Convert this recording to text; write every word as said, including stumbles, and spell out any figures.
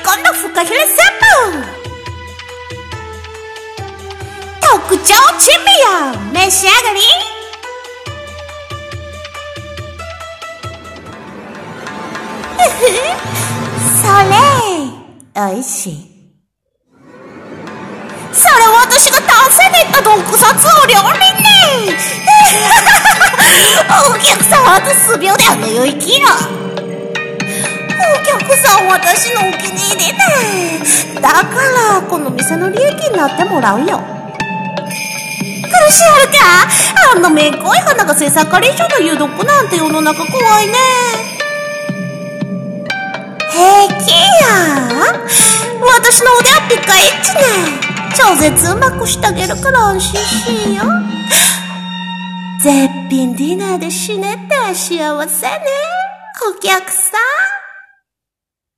根のフカヒレスープ、特上チンビアン召し上がり。それおいしい。それ私が男性で言った毒殺お料理ね。お客さんあと数秒であの世行きろ。お客さん私のお気に入りね。だからこの店の利益になってもらうよ。苦しあるか。あんなめんこい花が制作以上の有毒なんて世の中怖いね。平気や。私の腕はピカイチね。超絶うまくしてあげるから安心しよう。絶品ディナーで死ねって幸せね、お客さん。